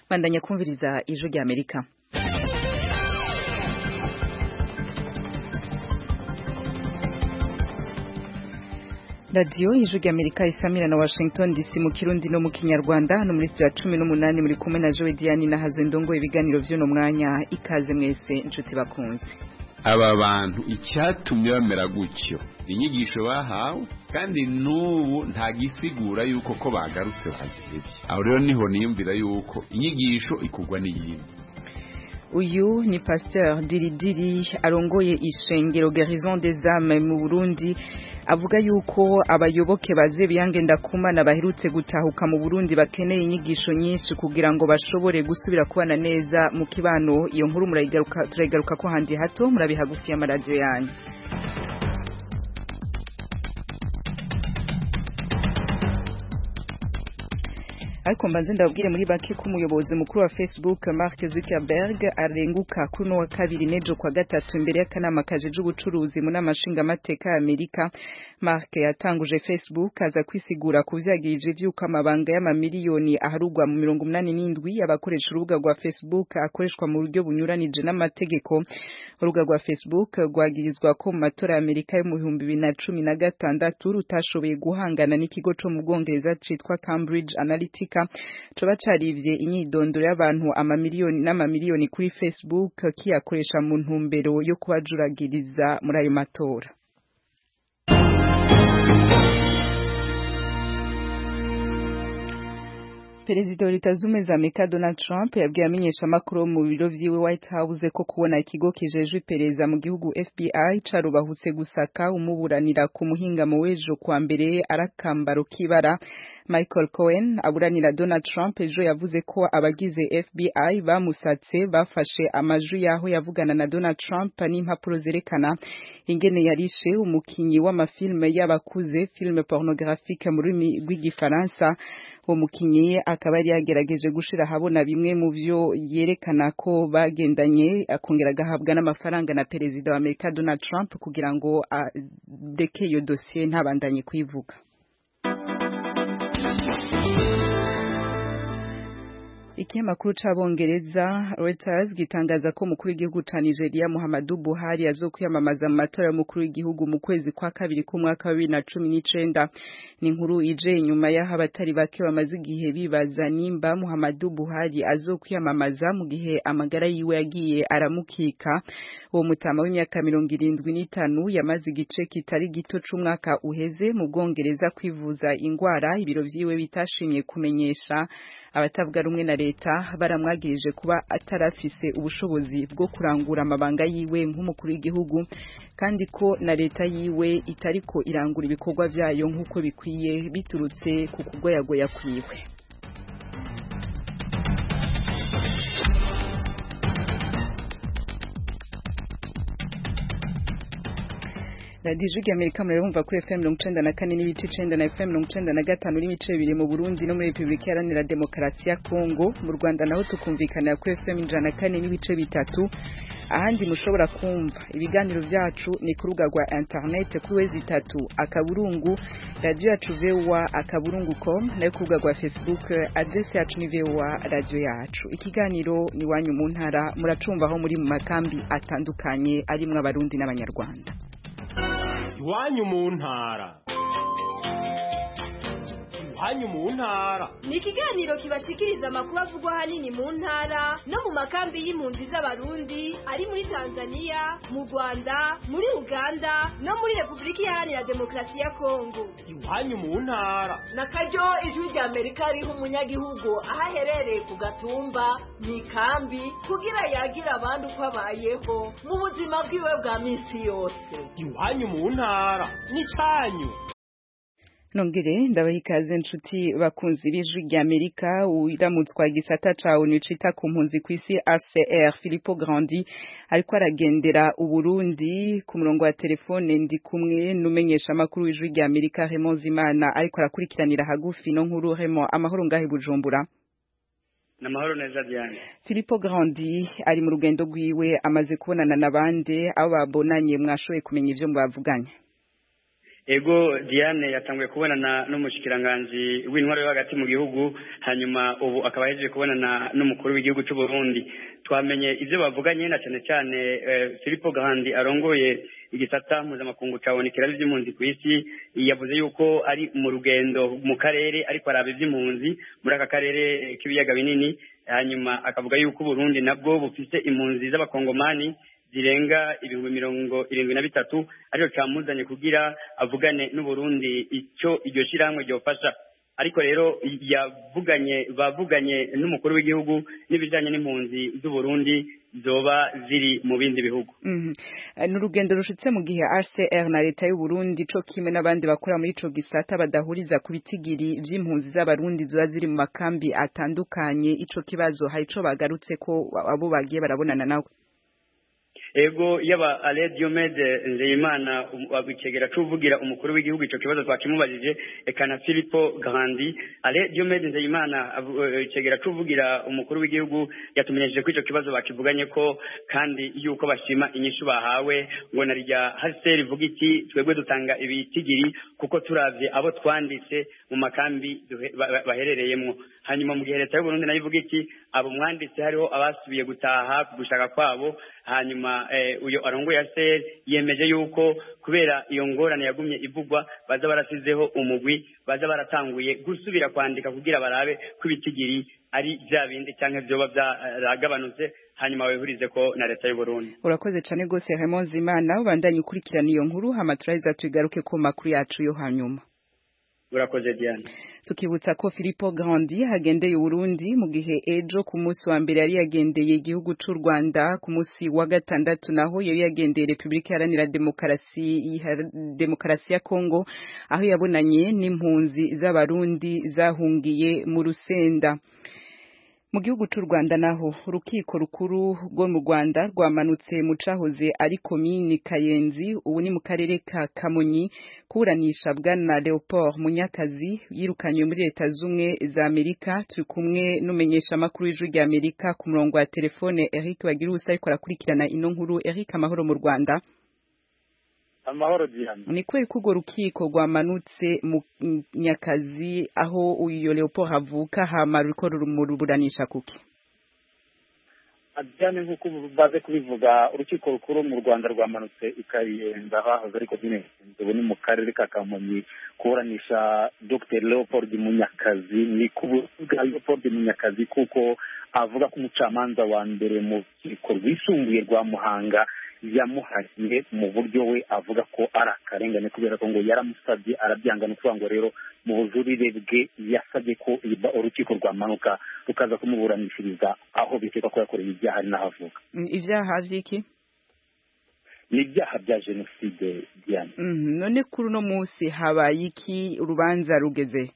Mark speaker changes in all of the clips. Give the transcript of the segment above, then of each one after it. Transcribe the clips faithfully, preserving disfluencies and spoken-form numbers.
Speaker 1: bandanya kumviriza ijwi rya Amerika. Radio ijwi rya Amerika isamira na Washington D C mu Kirundi no mu Kinyarwanda no muri studio cumi n'umunani muri kumwe na Joe Diane na Hazendongo ibiganiro vyo no mwanya ikaze mwese inshuti bakunze.
Speaker 2: Aba bantu icyatumye bamera gutyo inyigisho bahawe kandi n'ubu nta gisigura yuko ko bagarutse bazibye. Aho rero niho niyumvira yuko inyigisho ikugwa n'iyindi.
Speaker 1: Uyu ni Pasteur Diridiri arongoye ishengero Guérison des âmes mu Burundi avuga yuko abayoboke baze biyangenda kumana baherutse gutahuka mu Burundi bakeneye inyigisho nyinshi kugira ngo bashobore gusubira kubana neza mu kibano. Iyo nkuru murayigaruka turayigaruka ko handi hato murabihagufiye amaradio yanyu. Ariko mbanze ndabwire muri baki ko umuyobozi mukuru wa Facebook Mark Zuckerberg arenguka kuri no wa kabiri nejo kwa gatatu imbere y'akanama kajeje ubucuruzi mu namashinga amateka ya Amerika. Mark yatanguje Facebook aza kwisigura kuvyagirije vyuko amabanga y'amamiliyoni aharugwa mu mirongo umunani n'indwi y'abakoresha urubuga rwa Facebook akoreshwa mu buryo bunyuranije n'amategeko. Urubuga rwa Facebook rwagirizwa ko mu matora ya Amerika yo mu bihumbi bibiri na cumi na gatandatu rutashoboye guhangana n'ikigo cyo mu Bwongereza citwa Cambridge Analytica coba carivye inyidondoro y'abantu amamiliyoni n'amamiliyoni kuri Facebook kiyakoresha mu ntumbero yo kubajuragiriza muri ayo matora. Perezida wa Leta Zunze Ubumwe za Amerika Donald Trump yabwiye amenyeshamakuru mu biro vyiwe White House ko kubona ikigo kijejwe iperereza mu gihugu F B I carubahutse gusaka umuburanira ku muhingamo w'ejo kwa mbere arakambaro kibara. Michael Cohen aburanira Donald Trump ejo yavuze ko abagize F B I bamusatse bafashe amajwi yaho yavugana na Donald Trump n'impapuro zerekana ingene yarishe umukinyi w'amafilme y'abakuze filme pornographique mu rurimi rw'igifaransa. Uwo mukinyi akaba yari yagerageje gushira habona bimwe mu vyo yerekana ko bagendanye akongera gahabwa n'amafaranga na perezida wa Amerika Donald Trump kugira ngo areke iyo dossier ntabandanye kwivuga. Ikinyamakuru c'abongereza Reuters gitangaza ko umukuru w'igihugu ca Nigeria Muhammadu Buhari azokwiyamamaza mu matora y'umukuru w'igihugu mu kwezi kwa kabiri k'umwaka wa bibiri na cumi n'icenda. Ni inkuru ije inyuma y'aho abatari bake bamaze igihe bibaza nimba Muhammadu Buhari azokwiyamamaza mu gihe amagara yiwe yagiye aramukika. Uwo mutama w'imyaka mirongo irindwi n'itanu yamaze igice kitari gito c'umwaka uheze mu Bwongereza kwivuza ingwara ibiro vyiwe bitashimye kumenyesha. Abatavuga rumwe na leta baramwagirije kuba atarafise ubushobozi bwo kurangura amabanga yiwe nk'umukuru w'igihugu kandi ko na leta yiwe itariko irangura ibikorwa vyayo nk'uko bikwiye biturutse ku kugoyagoya kwiwe. Radio Ijwi rya Amerika murabumva kuri F M mirongo icenda na kane n'ibice icenda na F M mirongo icenda na gatanu n'ibice bibiri mu Burundi no muri Republika Iharanira Demokarasi ya Kongo. Mu Rwanda naho tukumvikana kuri F M ijana na kane n'ibice bitatu. Ahandi mushobora kumva ibiganiro vyacu ni ku rubuga rwa internet kuri wezi itatu akaburungu radio yacu V O A akaburungu com na ku rubuga rwa Facebook address yacu ni V O A radio yacu. Ikiganiro ni wanyu mu ntara muracumva aho muri mu makambi atandukanye arimwe abarundi n'abanyarwanda.
Speaker 3: Iwanyu mu ntara. Iwanyu mu ntara
Speaker 4: ni ikiganiro kibashikiriza amakuru avugwa hanini mu ntara no mu makambi y'impunzi z'abarundi ari muri Tanzania, mu Rwanda, muri Uganda no muri Republika Iharanira Demokarasi ya Kongo.
Speaker 3: Iwanyu mu ntara
Speaker 5: na karyo ijwi rya Amerika riho umunyagihugu ahaherereye ku gatumba mu ikambi kugira yagira abandi uko abayeho mu buzima bwiwe bwa minsi yose.
Speaker 3: Iwanyu mu ntara ni canyu.
Speaker 1: Nongere ndabahikaze nshuti bakunzi b'ijwi rya Amerika uramutswa gisata ca ONU cita ku mpunzi kw'isi H C R Filippo Grandi ariko aragendera uburundi ku murongo wa telefone ndi kumwe numenyesha makuru w'ijwi rya Amerika Raymond Zimana ariko arakurikiranira hagufi no nkuru Raymond amahoro ngahe Bujumbura.
Speaker 6: Namahoro neza byane.
Speaker 1: Filippo Grandi ari mu rugendo rwiwe amaze kubonana nabande abo babonanye mwashoye kumenya ivyo mubavuganye.
Speaker 6: ego Diane yatanguye kubonana n'umushikiranganji w'intwaro yo hagati mu gihugu hanyuma ubu akaba yaje kubonana n'umukuru w'igihugu cy'u Burundi. Twamenye ivyo bavuganye na cyane cyane eh, Filippo Grandi arongoye igisata mpuzamakungu ca ONU kiraba ivy'impunzi ku isi, yavuze yuko ari mu rugendo mu karere ariko araba ivy'impunzi muri aka karere k'ibiyaga binini, hanyuma akavuga yuko Burundi nabwo bufise impunzi z'abakongomani zirenga ibihumbi mirongo irindwi na bitatu ariko camuzanye kugira avugane n'Uburundi ico iryo shiramwe ryofasha. Ariko rero yavuganye bavuganye n'umukuru w'igihugu n'ibijanye n'impunzi z'u Burundi zoba ziri mu bindi bihugu.
Speaker 1: Mhm. Mm N'urugendo rushitse mu gihe H C R na leta y'u Burundi co kimwe n'abandi bakora muri ico gisata badahuriza ku bitigiri vy'impunzi z'abarundi zoba ziri mu makambi atandukanye, ico kibazo hari ico bagarutse ko abo bagiye barabonana nawe.
Speaker 6: Ego yaba Ale Diomede Nzeyimana abicegera cuvugira umukuru w'igihugu ico kibazo twakimubajije ekana Filippo Grandi. Ale Diomede Nzeyimana abicegera cuvugira umukuru w'igihugu yatumenyesheje ko ico kibazo bakivuganye ko kandi yuko bashima inyishu bahawe ngo narijya haseri vuga iki twebwe dutanga ibitigiri kuko turavye abo twanditse mu makambi baherereyemo. Hanyuma mu gihe leta y'u Burundi nayo ivuga iki abo mwanditse hariho abasubiye gutaha gushaka kwabo, hanyuma eh, uyo arongoye H yemeje yuko kubera iyo ngorane yagumye ivugwa baza barasizeho umugwi baza baratanguye gusubira kwandika kugira barabe kubitigiri ari bya bindi cyangwa byoba byaragabanutse, hanyuma wehurize ko na leta y'u Burundi.
Speaker 1: Urakoze cyane gose Raymond Zimana, ubandanye ukurikirana iyo nkuru hamaturaiza tugaruke ku makuru yacu yo hanyuma.
Speaker 6: Urakoze Diane.
Speaker 1: Tukibutsa ko Filippo Grandi hagendeye Burundi mu gihe ejo ku munsi wa mbere yari yagendeye igihugu cy'u Rwanda, ku munsi wa gatandatu naho yari yagendeye Republika Iharanira Demokarasi Demokarasi ya Kongo aho yabonanye n'impunzi z'abarundi zahungiye mu Rusenda. Mu gihugu cy'u Rwanda naho urukiko rukuru rwo mu Rwanda rwamanutse mu cahoze ari komini Kayenzi ubu ni mu karere ka Kamonyi kuburanisha bwana Leopold Munyakazi yirukanywe muri leta zumwe za Amerika. Turi kumwe n'umenyesha makuru w'ijwi rya Amerika ku murongo wa telefone Eric Bagirusa ariko arakurikirana ino nkuru. Eric, amahoro mu Rwanda?
Speaker 7: Amahoro Diane.
Speaker 1: Ni kweli ko urwo rukiko rwamanutse mu Nyakazi aho uyo Leopold havuka hama ruriko rumuburanisha kuki?
Speaker 7: Diane, nk'uko baze kubivuga urukiko rukuru mu Rwanda rwamanutse ikayenza hahoze ariko nyine ubu ni mu karere ka Kamonyi kuburanisha Dr Leopold Munyakazi. Ni kuvuga Leopold Munyakazi kuko avuga ko umucamanza wa mbere mu rukiko rwisumbuye rwa Muhanga yamuhariye mu buryo we avuga ko ari akarengane kubera ko ngo yaramusabye arabyanga, no kuvuga ngo rero mu bujurire bwe yasabye ko urukiko rwamanuka rukaza kumuburanishiriza aho bikeka ko yakoreye ibyaha ari naho avuga.
Speaker 1: Ibyaha vy'iki?
Speaker 7: Ni ibyaha bya jenoside Diane.
Speaker 1: Mm, none kuri uno munsi habaye iki? Urubanza rugeze?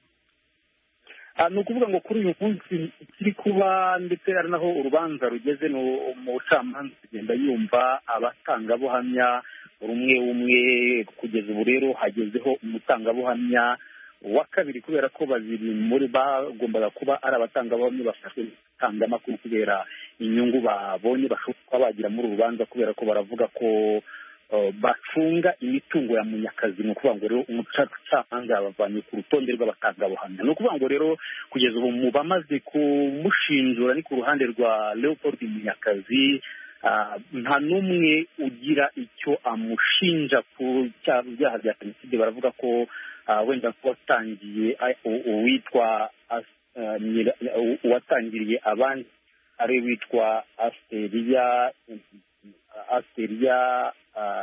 Speaker 7: ni ukuvuga ngo kuri uyu munsi kiri kuba ndetse ari naho urubanza rugeze mu bucamanza kugenda yumva abatangabuhamya rumwe umwe. Kugeza ubu rero hagezeho umutangabuhamya wa kabiri kubera ko babiri muri bagombaga kuba ari abatangabuhamya bafashwe gutanga amakuru kubera inyungu babonye bashobora kuba bagira muri uru rubanza kubera ko baravuga ko bacunga imitungo ya Munyakazi. Ni ukuvuga ngo rero umucamanza yabavanye ku rutonde rw'abatangabuhamya. Ni ukuvuga ngo rero kugeza ubu mu bamaze kumushinjura ni ku ruhande rwa Leopold Munyakazi nta n'umwe ugira icyo amushinja ku byaha bya jenoside. Baravuga ko wenda ko watangiye uwitwa uwatangiriye abandi ari witwa Asteria Asteria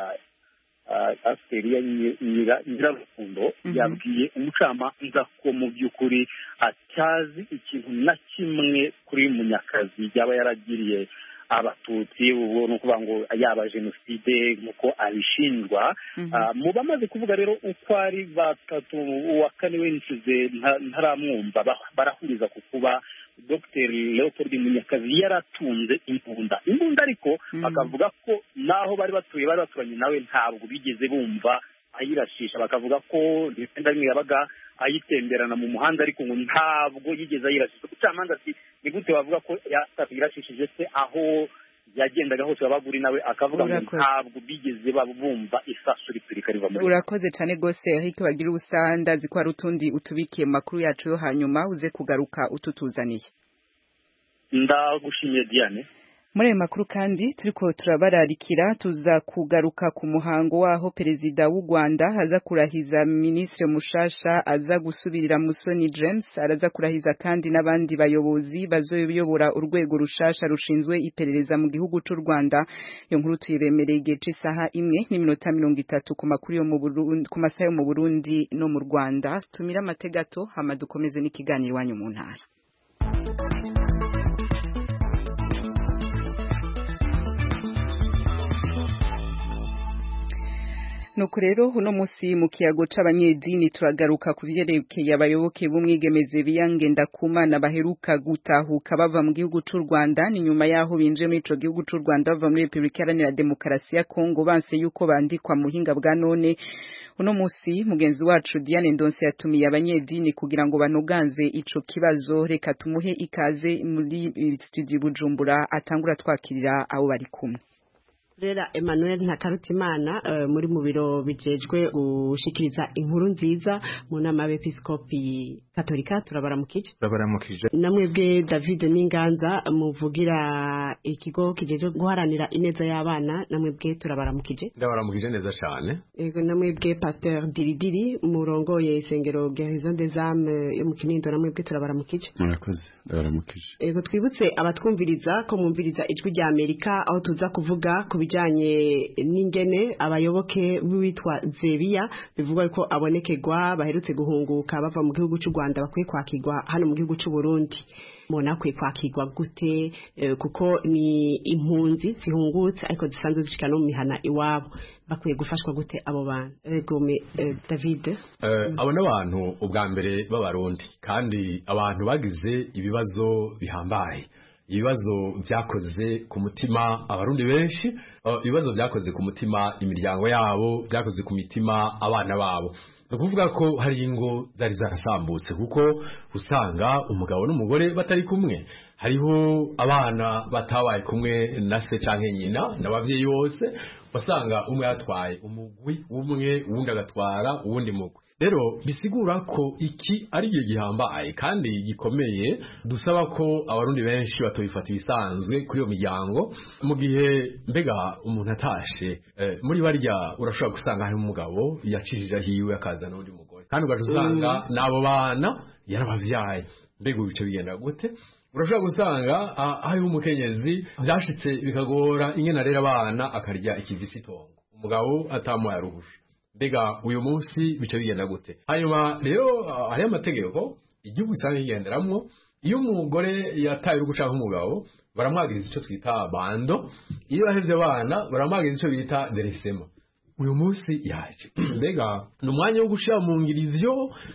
Speaker 7: Asteria Nyirarukundo yabwiye umucamanza ko mu by'ukuri atazi ikintu na kimwe kuri Munyakazi yaba yaragiriye abatutsi. Ubu ni ukuvuga ngo yaba jenoside nk'uko abishinjwa. Mu bamaze kuvuga rero uko ari batatu, uwa kane wensize ntaramwumva, barahuriza ku kuba Dr Leopold Munyakazi yaratunze imbunda imbunda ariko bakavuga ko naho bari batuye bari baturanye nawe ntabwo bigeze bumva ayirashisha. Bakavuga ko ndenda rimwe yabaga ayitemberana mu muhanda ariko ngo ntabwo yigeze ayirashisha. Umucamanza ati ni gute bavuga ko yirashishije se aho yagendaga hose babaguri nawe akavuga ngo ntabwo bigeze babumva isasu ripirika riva muri
Speaker 1: urakoze cyane gose Eric bagira ubusanda zikwa rutundi utubikiye makuru yacu yo hanyuma uze kugaruka ututuzaniye
Speaker 7: ndagushimiye Diane
Speaker 1: muri ayo makuru kandi turiko turabararikira tuza kugaruka ku muhango waho perezida w'u Rwanda aza kurahiza ministre mushasha aza gusubirira Musoni James araza kurahiza kandi n'abandi bayobozi bazoyobora urwego rushasha rushinzwe iperereza mu gihugu cy'u Rwanda iyo nkuru tuyibemereye igihe cy'isaha imwe n'iminota mirongo itatu ku makuru yo mu Burundi ku masaha yo mu Burundi no mu Rwanda tumira amategato hama dukomeze n'ikiganiro wanyu mu ntara. Nuko rero uno musi mu kiyago c'abanyedini turagaruka ku vyerekeye abayoboke b'umwigemeze biyangenda kumana baheruka gutahuka bava mu gihugu c'u Rwanda ni nyuma yaho binje muri ico gihugu c'u Rwanda bava muri Republika Iharanira Demokarasi ya Kongo banse yuko bandikwa mu hinga bwa none. Uno musi mugenzi wacu Diane Ndonse yatumiye abanyedini kugira ngo banoganze ico kibazo reka tumuhe ikaze muri studio Bujumbura atangura twakirira abo bari kumwe.
Speaker 8: Rera Emmanuel Ntakarutimana uh, muri mu biro bijejwe gushikiriza inkuru nziza mu nama y'Episkopi Katolika turabaramukije
Speaker 9: turabaramukije
Speaker 8: namwebwe David Ninganza muvugira ikigo kijeje guharanira ineza y'abana namwebwe turabaramukije
Speaker 9: ndabaramukije neza cyane
Speaker 8: ego namwebwe Pasteur Diridiri murongoye isengero Guérison des âmes yo mu Kinindo namwebwe turabaramukije
Speaker 2: murakoze ndabaramukije
Speaker 8: ego twibutse abatwumviriza ko mwumviriza ijwi rya Amerika aho tuza kuvuga ku bijanye n'ingene abayoboke b'uwitwa Zebiya bivuga ko abonekegwa baherutse guhunguka bava mu gihugu cy'u Rwanda bakwiye kwakirwa hano mu gihugu cy'u Burundi mona kwe kwakirwa gute eh, kuko ni impunzi zihungutse ariko zisanzwe zishika no mu mihana iwabo bakwiye gufashwa gute abo bantu ego me eh, David
Speaker 9: eh, abo n'abantu ubwa mbere b'abarundi kandi abantu bagize ibibazo bihambaye ibibazo byakoze ku mutima abarundi benshi ibibazo byakoze ku mutima imiryango yabo byakoze ku mitima abana babo no kuvuga ko hari ingo zari zarasambutse kuko usanga umugabo n'umugore batari kumwe hariho abana batabaye kumwe na se canke nyina n'abavyeyi bose basanga umwe yatwaye umugwi umwe uwundi agatwara uwundi mugwi rero bisigura ko iki ari gihe gihambaye kandi gikomeye dusaba ko abarundi benshi batobifata ibisanzwe kuri iyo miryango mu gihe mbega umuntu atashe eh, muri barya urashobora gusanga hari umugabo yacishije hiwe akaza n'undi mugore kandi ugasanga mm. nabo bana yarabavyaye mbega ibice bigenda gute urashobora gusanga hari umukenyezi byashitse bikagora ingena rero abana akarya ikivi cy'itongo umugabo atamuha yaruhusha mbega uyu munsi bice bigenda gute hanyuma rero hari amategeko igihugu usanga kigenderamwo iyo umugore yataye urugo canke umugabo baramwagiriza ico twita bando iyo bahevye abana baramwagiriza ico bita deresema uyu munsi yaje mbega n'umwanya wo gushira mu ngiro ivyo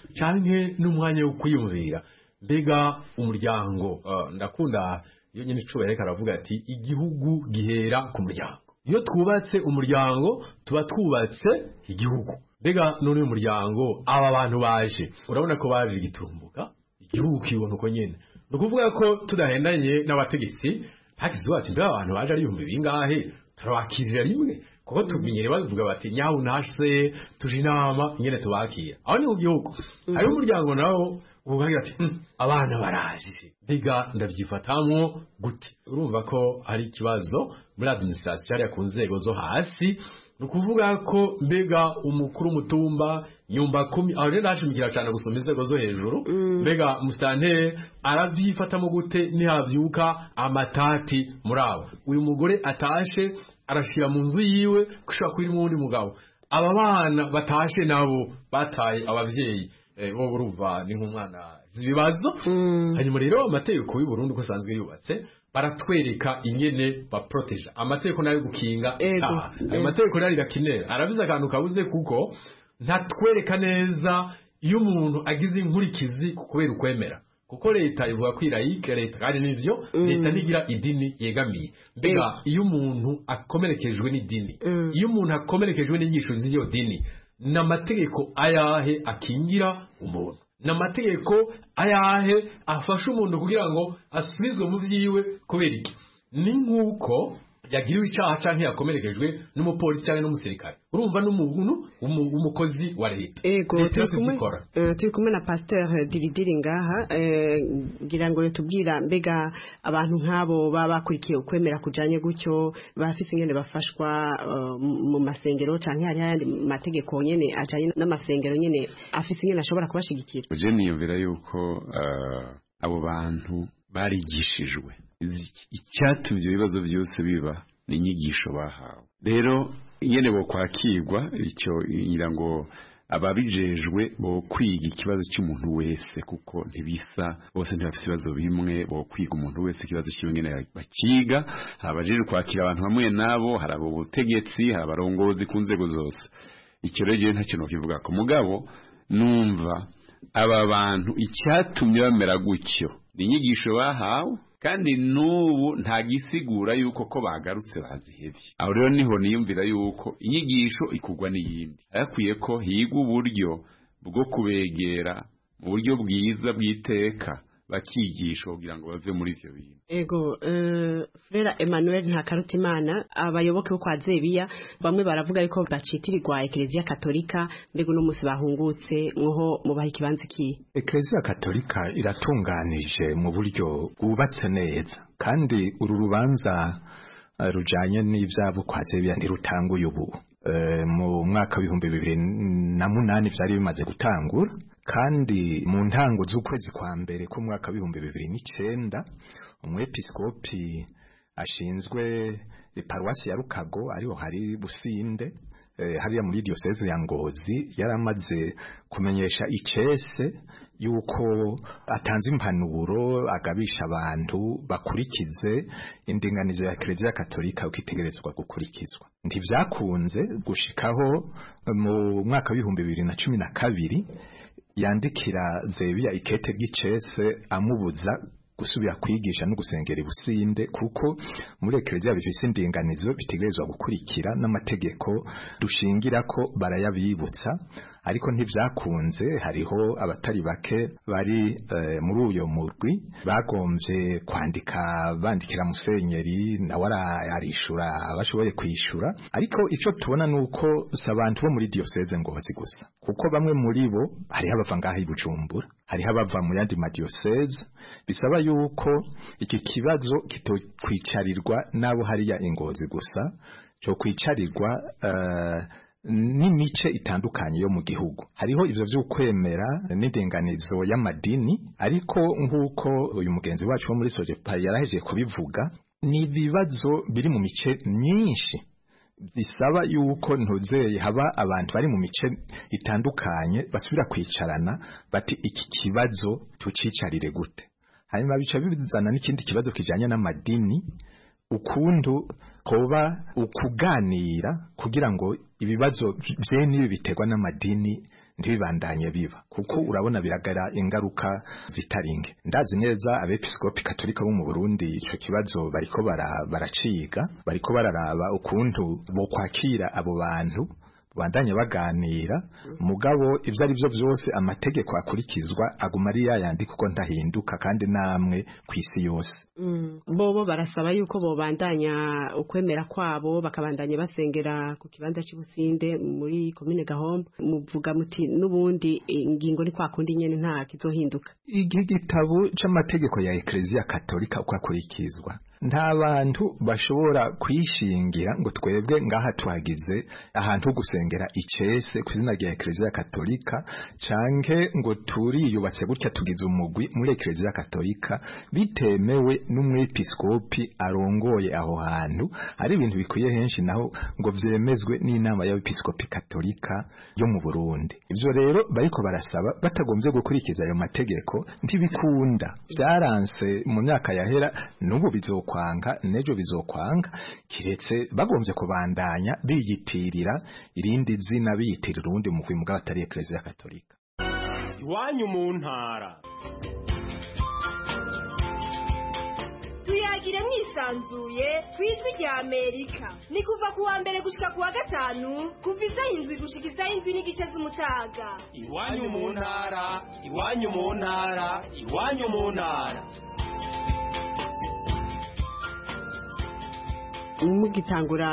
Speaker 9: canke n'umwanya wo kwiyumvira mbega umuryango uh, ndakunda iyo nyine icubahiro aravuga ati igihugu gihera ku muryango iyo twubatse umuryango tuba twubatse igihugu mbega none uyu muryango aba bantu baje urabona ko baje gitumbuka igihugu kibona uko nyene no kuvuga ko tudahendanye n'abategetsi hagize bati mbega abantu baje ari ibihumbi bingahe turabakirira rimwe kuko tumenyere bavuga bati nyawu nashse tuje inama nyene tubakira aho ni mu gihugu hari umuryango nawo ubugagira ati mm, abana baraje biga ndavyifatamwo gute urumva ko hari ikibazo muri administration ya ku nzego zo hasi no kuvuga ko mbega umukuru mutumba nyumba kumi aho rero nashimikira cyane gusoma inzego zo hejuru mm. mbega musante aravyifatamo gute nihavyuka amatati murabo uyu mugore atashe arashira mu nzu yiwe kushaka kuri mundi mugabo aba bana batashe nabo bataye abavyeyi bo buruva ni nk'umwana zibibazo hanyuma rero amategeko y'u Burundi ko sanzwe yubatse baratwereka ingene ba protege amategeko nayo gukinga ayo mategeko nayo gakinera aravuze akantu kabuze kuko ntatwereka neza iyo umuntu agize inkurikizi kubera ukwemera kuko leta ivuga ko irayike leta kandi nivyo leta nigira idini yegamiye mbega iyo umuntu akomerekejwe n'idini iyo umuntu akomerekejwe n'inyigisho z'iyo dini n'amategeko ayahe akingira umuntu n'amategeko ayahe afasha umuntu kugira ngo asubizwe mu vyiwe kubera iki ni nk'uko yagiriwe icyaha canke yakomerekejwe n'umupolisi cyangwa n'umusirikare urumva n'umuntu umukozi wa leta
Speaker 8: ego turi kumwe na Pasteur Diridiri ngaha ngira ngo tubwira mbega abantu nk'abo baba bakurikiye ukwemera kujanye gutyo bafise ingene bafashwa mu masengero canke hari ayandi mategeko nyene ajanye n'amasengero nyene afise ingene ashobora kubashigikira.
Speaker 2: Je niyumvira yuko abo bantu barigishijwe icyatumye ibibazo byose biba ni inyigisho bahawe. Rero nyene bo kwakirwa icyo ngira ngo ababijejwe bo kwiga ikibazo cy'umuntu wese kuko ntibisa bose ntibafite ibibazo bimwe bo kwiga umuntu wese ikibazo cy'iwe nyene bakiga abajejwe kwakira abantu bamwe nabo hari abo butegetsi hari abarongozi ku nzego zose. Icyo rero nta kintu kivuga ko mugabo numva aba bantu icyatumye bamera gutyo ni inyigisho bahawe kandi nubu nta gisigura yuko ko bagarutse bazihebye. Aho rero niho niyumvira yuko inyigisho ikugwa n'iyindi akwiye ko higwa uburyo bwo kubegera mu buryo bwiza bw'iteka bakigisha kugira ngo bave muri ivyo bintu.
Speaker 8: Ego uh, Frera Emmanuel Ntakarutimana abayoboke bo kwa Zebiya bamwe baravuga yuko bacitirirwa Eklezia Katolika mbego no musi bahungutse mwoho mubaha ikibanza ki.
Speaker 10: Eklezia Katolika iratunganije mu buryo bwubatse neza kandi uru rubanza uh, rujanye n'ivyabo kwa Zebiya ntirutanguye ubu uh, mu mwaka w'ibihumbi bibiri na munani vyari bimaze gutangura kandi mu ntango z'ukwezi kwa mbere ku mwaka w'ibihumbi bibiri n'icenda umwepiskopi ashinzwe paruwasi ya Rukago ariho hari Businde eh, hariya muri diocese ya Ngozi yaramaze kumenyesha icese yuko atanze impanuro agabisha abantu bakurikize indinganizo ya Eklezia Katolika ukitegerezwa gukurikizwa. Ntivyakunze gushikaho mu mwaka w'ibihumbi bibiri na cumi na kabiri yandikira Zebiya ikete ry'icese amubuza gusubira kwigisha no gusengera Businde kuko muri Eklezia bifise indinganizo bitegerezwa gukurikira n'amategeko dushingira ko barayabibutsa ariko ntivyakunze. Hariho abatari bake bari uh, muri uyo murwi bagomvye kwandika bandikira musenyeri na wara arishura abashoboye kwishura ariko ico tubona nuko sabantu bo muri diocese Ngozi gusa kuko bamwe muri bo hari abava ngaha i Bujumbura hari abava mu yandi ma diocese bisaba yuko iki kibazo kitokwicarirwa nabo hariya Ingozi gusa cyo kwicarirwa uh, n'imice itandukanye yo mu gihugu. Hariho ivyo vy'ukwemera n'indenganizo y'amadini ariko nk'uko uyu mugenzi wacu wo muri Sojepa yaraheje kubivuga ni bibazo biri mu mice myinshi bisaba yuko ntuzeye haba abantu bari mu mice itandukanye basubira kwicarana bati iki kibazo tucicarire gute. Hanyuma bica bizana n'ikindi kibazo kijanye n'amadini ukundu koba ukuganira kugira ngo ibibazo bye nibi biterwa n'amadini ntibibandanye biba kuko urabona biragara ingaruka zitaringe. Ndazi neza abepiskopi Katolika bo mu Burundi ico kibazo bariko baraciga bariko bararaba ukuntu bo kwakira abo bantu bandanye baganira mugabo ivyo ari byo byose amategeko akurikizwa aguma ari yayandi kuko ndahinduka kandi namwe kwisi yose.
Speaker 8: Mm. Bobo barasaba yuko bo bandanya ukwemera kwabo bakabandanya basengera ku kibanza cy'Ubusinde muri commune Gahombo muvuga muti nubundi ingingo ni kwa kundi nyene nta kizohinduka.
Speaker 10: Igihe gitabo c'amategeko ya Eklezia Katolika uko akurikizwa nta bantu bashobora kwishingira ngo twebwe ngaha twagize ahantu gusengera icese kuzina rya Eklezia Katolika canke ngo turiyubatse gutya tugize umugwi muri Eklezia Katolika bitemewe n'umwepiskopi arongoye aho hantu. Ari ibintu bikwiye henshi naho ngo vyemezwe n'inama y'abepiskopi Katolika yo mu Burundi. Ivyo rero bariko barasaba batagombye gukurikiza ayo mategeko ntibikunda. Byaranse mu myaka yahera n'ubu bizokwa kwanga nejo bizokwanga kiretse bagombye kubandanya biyitirira irindi zina biyitirira urundi mu kwimuga batari Eklezia Katolika.
Speaker 3: Iwanyu mu ntara
Speaker 4: tuyagire mwisanzuye kwijwi rya Amerika ni kuva kuwa mbere gushika kuwa gatanu kuva isaha indwi gushika isaha indwi n'igice z'umutaga.
Speaker 3: Iwanyu mu ntara iwanyu mu ntara iwanyu mu ntara.
Speaker 8: mugitangura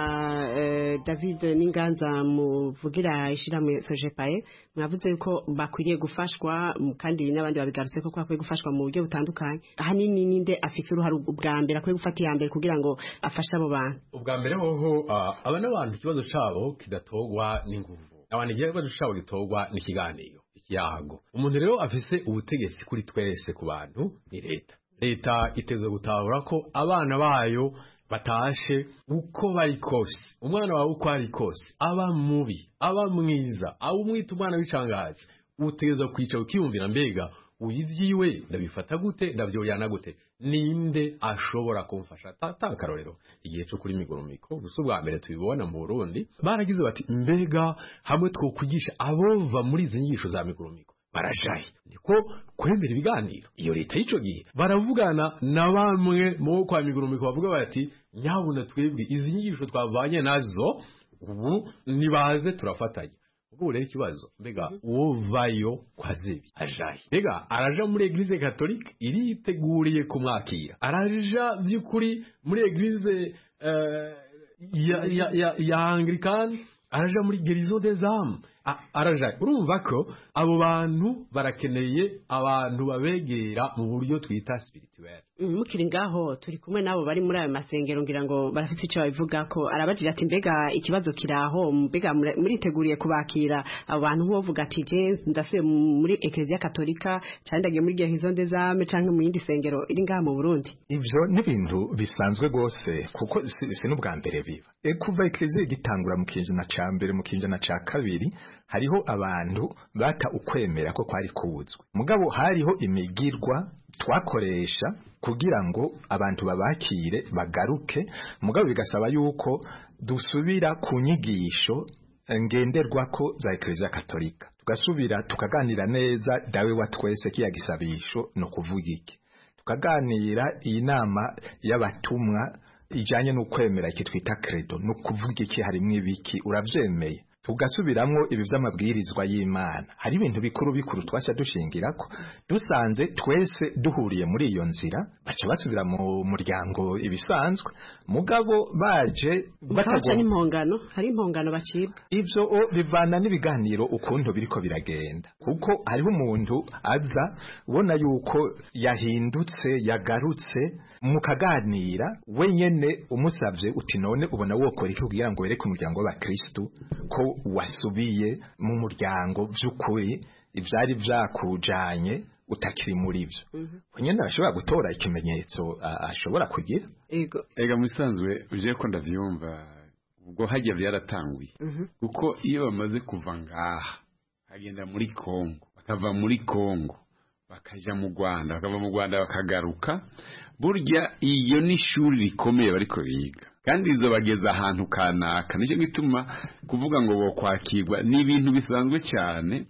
Speaker 8: David n'inganza muvugira ishiramwe Sojepaye mwavuze yuko bakwiriye gufashwa kandi n'abandi babigarutse ko kwakwiye gufashwa mu buryo butandukanye ahanini ninde afite uruhare ubwa mbere akwiye gufata iya mbere kugira ngo afashe abo bantu
Speaker 9: ubwa mbere hoho aba n'abantu ikibazo cabo kidatogwa n'inguvu abantu ikibazo cabo gitogwa n'ikiganiro ikiyago umuntu rero afise ubutegetsi kuri twese ku bantu ni leta leta iteze gutahura ko abana bayo batashe uko bari kose umwana wawe uko ari kose aba mubi aba mwiza aba umwita umwana w'icangazi utegeza kwica ukiyumvira mbega uyivyiwe ndabifata gute ndavyoyana gute ninde ashobora kumfasha tata karorero igihe cyo kuri migoromiko gusa bwa mbere tubibona mu Burundi baragize bati mbega hamwe two kugisha abova muri izi nyigisho za migoromiko barashaye niko kwemera ibiganiro iyo leta y'ico gihe baravugana na bamwe mu kwa migoromiko bavuga bati nyabuna twebwe izi nyigisho twavanye nazo ubu nibaze turafatanya ubwo rero ikibazo mbega uwo vayo kwa Zebi ajaye mbega araja muri Eglise Catholique iriteguriye kumwakira araja by'ukuri muri Eglise uh, ya ya ya, ya Anglican araja muri Guérison des âmes araja urumva ko abo bantu barakeneye abantu babegera mu buryo twita spirituel
Speaker 8: mukiri ngaho turi kumwe nabo bari muri ayo masengero ngira ngo barafite icyo babivuga ko arabajije ati mbega ikibazo kiraho mbega muriteguriye kubakira abo bantu nk'uvuga ati je ndasuye muri Ecclesia Katolika cyane ndagiye muri Guérison des âmes canke mu yindi sengero iri ngaha mu Burundi
Speaker 10: ivyo n'ibintu bisanzwe gose kuko si n'ubwa mbere biba e kuva Ecclesia gitangura mu kinjana ca mbere mu kinjana ca kabiri hariho abantu bata ukwemera ko kwari kubuzwe mugabo hariho imigirwa twakoresha kugira ngo abantu babakire bagaruke mugabo bigasaba yuko dusubira ku nyigisho ngenderwa ko za Ecclesia Katolika tugasubira tukaganira neza dawe wa twese kiya gisabisho no kuvuga iki tukaganira iyi nama y'abatumwa ijanye no kwemera iki twita credo no kuvuga iki harimwe ibiki uravyemeye tugasubiramwo ibi vy'amabwirizwa y'Imana hari ibintu bikuru bikuru twacha dushingirako dusanze twese duhuriye muri iyo nzira baca basubira mu muryango ibisanzwe mugabo baje
Speaker 8: bataca n'impongano hari impongano bacibwa
Speaker 10: ivyo o bivana n'ibiganiro ukuntu biriko biragenda kuko hariho umuntu aza ubona yuko yahindutse yagarutse mukaganira wenyene umusavye uti none ubona wokora iki kugira ngo wereke umuryango w'abakristo ko wasubiye mu muryango by'ukuri ivyari vyakujanye utakiri muri byo kunyene mm-hmm. Ashobora gutora ikimenyetso ashobora kugira
Speaker 2: ego ega musanzwe uje ko ndavyumva ubwo hajya byaratanguye mm-hmm. Kuko iyo bamaze kuva ngaha agenda muri Kongo bakava muri Kongo bakaja mu Rwanda bakava mu Rwanda bakagaruka burya iyo ni shuri rikomeye bariko biga kandi izo bageza ahantu kanaka nicyo gituma kuvuga ngo bo kwakirwa ni ibintu bisanzwe cyane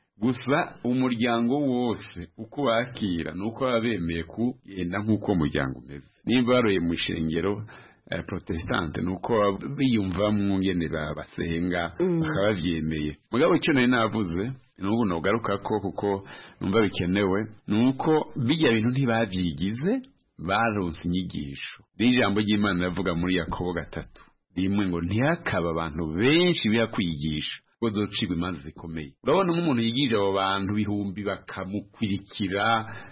Speaker 2: gusa umuryango wose uko wakira nuko babemeye kugenda nk'uko umuryango umeze nimba baroye mu ishengero eh, protestante nuko biyumvamwo ngene basenga mm. bakabavyemeye mugabo icyo nari navuze nubu nogaruka ko kuko numva bikenewe nuko bijya bintu ntibavyigize baronse inyigisho n'ijambo ry'Imana rivuga muri Yakobo gatatu rimwe ngo ntihakaba abantu benshi biyakwigisha ko zocibwa imanza zikomeye urabona nk'umuntu yigisha abo bantu bihumbi bakamukwirikira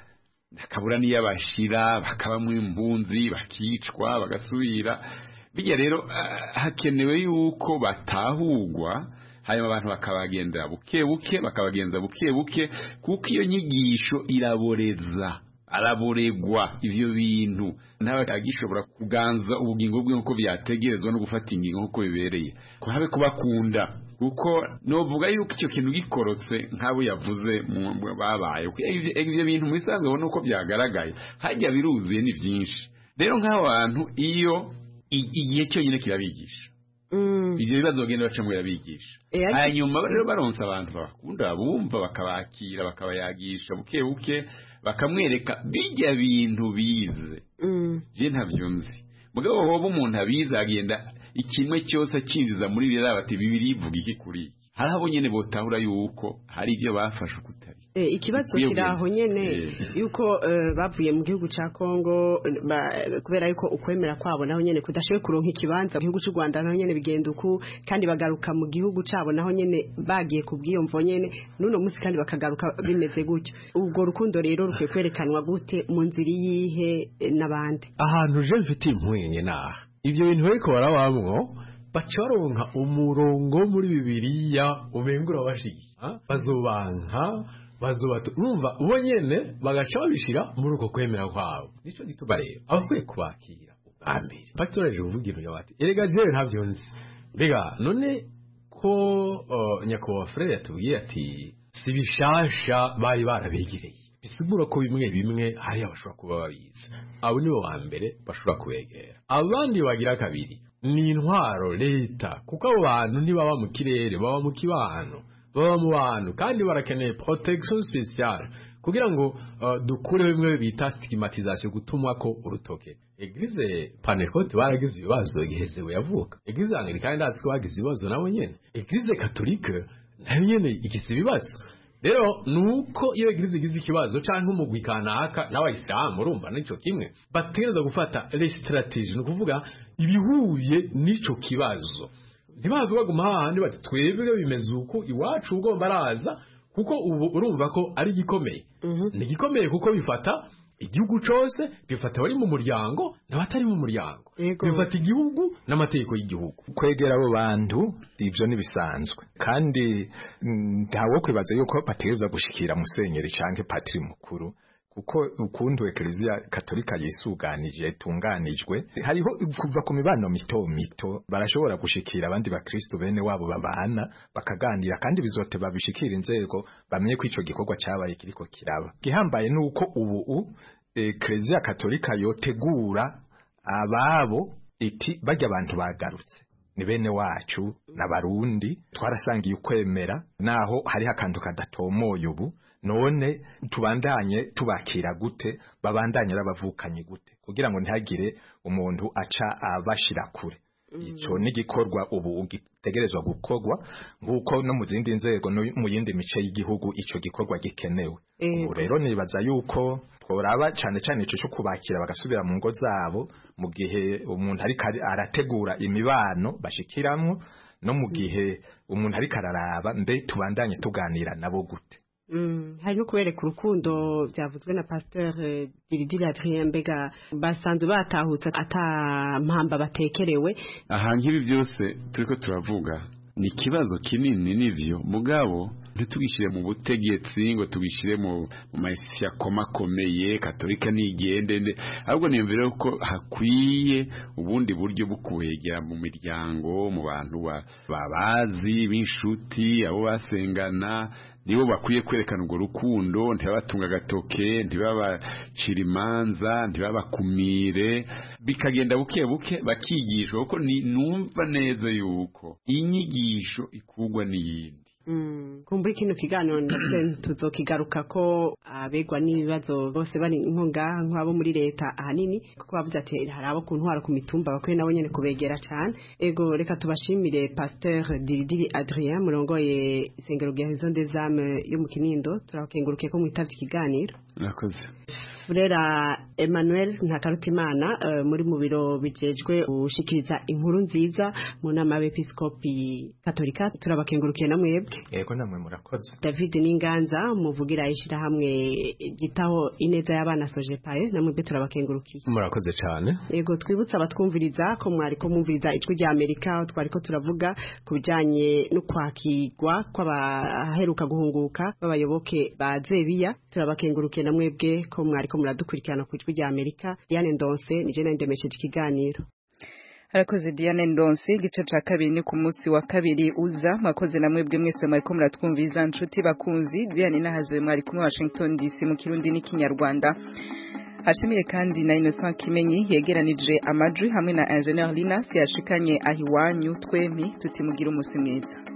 Speaker 2: akabura niyabashira bakabamwe imbunzi bakicwa bagasubira bijya rero uh, hakenewe yuko batahugwa hanyuma abantu bakabagendera buke buke bakabagenza buke buke kuko iyo nyigisho iraboreza araboregwa ivyo bintu ntabagishobora kuganza ubugingo bwe nko byategerezwa no gufata ingingo nko bibereye ko habe kubakunda kuko novuga yuko icyo kintu gikorotse nkabo yavuze babaye ivyo bintu mu isanzwe ubona uko byagaragaye hajya biruzuye ni byinshi rero nk'abantu iyo igihe cyo nyine kirabigisha Mm. Ivyo bibazo bagenda baca mu yabigisha. Hanyuma rero baronsa abantu bakunda bumva bakabakira bakabayagisha buke buke bakamwereka bijya bintu bize. Mm. Je ntavyo nzi. Mugabo hoba umuntu abiza agenda ikimwe cyose akinjiza muri biriya bati bibiri ivuga iki kuri iki. hari abo nyene botahura yuko hari ivyo bafashe kutari
Speaker 8: Eh, ikibazo kiraho nyene yuko uh, bavuye mu gihugu ca Kongo ba, kubera yuko ukwemera kwabo naho nyene kudashoboye kuronka ikibanza mu gihugu cy'u Rwanda naho nyene bigenda uku kandi bagaruka mu gihugu cabo naho nyene bagiye kubwiyomvo nyene nuno musi kandi bakagaruka bimeze gutyo ubwo rukundo rero rukwiye kwerekanwa gute mu nziri yihe nabandi
Speaker 9: ahantu je mfite impwenye naha ivyo bintu bariko barabamwo bacaronka umurongo muri bibiliya umengura bashiki bazobanka bazobatu urumva ubo nyene bagaca babishira muri uko kwemera kwabo nico gituma rero abakwiye kubakira ubwambere pastor aje uvugira bati erega jewe ntavyo nzi mbega none ko uh, nyakubahwa frere yatubwiye ati si bishasha bari barabegereye bisigura ko bimwe bimwe hari abashobora kuba babizi abo nibo wa mbere bashobora kubegera abandi bagira kabiri ni intwaro leta kuko abo bantu ntibaba mu kirere baba mu kibano baba mu bantu kandi barakeneye protection speciale kugira ngo uh, dukure bimwe bita stigmatisation gutumwa ko urutoke eglise Pentecote baragize ibibazo gihezewe yavuka eglise Anglikani ndazi ko bagize ibibazo nabo nyene eglise Catholique nayo nyene igise ibibazo rero nuko iyo eglise igize ikibazo canke umugwi kanaka n'abayisilamu urumva nico kimwe bategereza gufata les stratégies no kuvuga ibihuye nico kibazo ntibavuga baguma hahandi bati twebwe bimeze uko iwacu ugomba araza kuko ubu urumva ko ari gikomeye ni gikomeye kuko bifata igihugu cose bifata bari mu muryango n'abatari mu muryango bifata igihugu n'amategeko y'igihugu
Speaker 10: kwegera abo bantu ivyo nibisanzwe kandi ntawo kwibaza yuko bategereza gushikira musenyeri canke patri mukuru kuko ukuntu eklezia katolika yisuganije tunganijwe hariho kuva ku mibano mito mito barashobora gushikira abandi bakristo bene wabo babana bakaganira kandi bizote babishikira inzego bamenye ko ico gikorwa cyabaye kiriko kiraba gihambaye nuko ubu eklezia katolika yotegura ababo iti bajya abantu bagarutse ni bene wacu n'abarundi twarasangiye ukwemera naho hari akantu kadatomoye ubu none tubandanye tubakira gute babandanye rabavukanye gute kugira ngo ntihagire umuntu aca abashira kure ico nigikorwa ubu gitegerezwa gukorwa nguko no mu zindi nzego no mu yindi mice y'igihugu ico gikorwa gikenewe ubu rero nibaza yuko tworaba cyane cyane ico cyo kubakira bagasubira mu ngo zabo mu gihe umuntu ari arategura imibano bashikiramwo no mu gihe umuntu ari kararaba mbe tubandanye tuganira nabo gute
Speaker 8: Mm, hari no kubereka urukundo byavuzwe na Pasteur Diridiri Adrien mbega basanzwe batahutse ata mpamba batekerewe
Speaker 2: aha nk'ibi byose turiko turavuga ni kibazo kinini nivyo mugabo ntitugishire mu butegetsi ngo tugishire mu maisha komakomeye katolika nigende ahubwo niyumvira ko hakwiye ubundi buryo bukuhegera mu miryango mu bantu babazi b'inshuti abo basengana nibo bakwiye kwerekana urwo rukundo ntibabatunga agatoke ntibabacira imanza ntibabakumire bikagenda buke buke bakigishwa kuko numva neza yuko inyigisho ikugwa n'iyindi
Speaker 8: Mm, kumbura kino kiganiro ndase tuzokigaruka ko abegwa n'ibibazo bose bari inkonga nk'abo muri leta ahanini kuko bavuze ati hari abo kuntwara ku mitumba bakwiye nabo nyene kubegera cyane ego reka tubashimire Pasteur Diridiri Adrien murongoye isengero rya Maison des Âmes yo mu Kinindo turakenguruke ko mwitavye ikiganiro
Speaker 2: nakoze
Speaker 8: Furera Emmanuel Ntakarutimana uh, muri mu biro bijejwe ushikiriza inkuru nziza mu nama y'Episkopi Katolika turabakengurukiye namwebwe
Speaker 10: yego namwe murakoze
Speaker 8: David Ninganza muvugira ishira hamwe gitaho ineza y'abana Sojepae namwebwe turabakengurukiye
Speaker 9: murakoze cyane
Speaker 8: yego twibutsa abatwumviriza ko mwari ko mumviriza ijwi rya Amerika twari ko turavuga kubijanye no kwakirwa kw'abaheruka guhunguka b'abayoboke ba Zebiya turabakengurukiye namwebwe ko mwari ko muradukurikirana ku ijwi rya Amerika Diane Ndonse nije nandemesheje ikiganiro
Speaker 1: Harakoze Diane Ndonse igice ca kabiri ni ku munsi wa kabiri uza mwakoze namwe bwe mwese mwari ko muratwumviza nshuti bakunzi Diane nahazoye mwari kumwe Washington D C mu Kirundi n'ikinyarwanda Hashimire kandi na Innocent Kimenyi yegeranije amajwi hamwe na Engineer Linas yashikanye ahiwanyu twemi tutimugira umusi mwiza